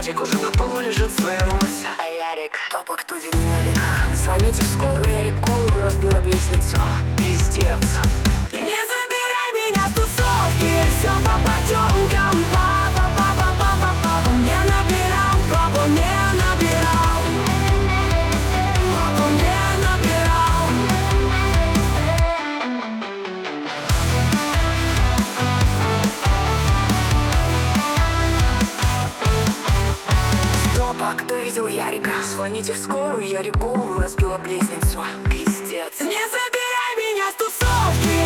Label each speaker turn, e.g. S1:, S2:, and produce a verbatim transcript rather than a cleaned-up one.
S1: Братик уже на полу лежит в своем осе, а Ярик топок тудит Ярик. Звоните в скорую, Ярик голову разбила лестницу. Пиздец. Не забирай меня с тусовки, все по потемкам. Папа, папа, папа, папа мне набирал, папа мне набирал, папа мне набирал. Стопа, кто видел Ярика? Звоните в скорую, Ярик голову разбила об лестницу. Пиздец. Не забирай меня с тусовки.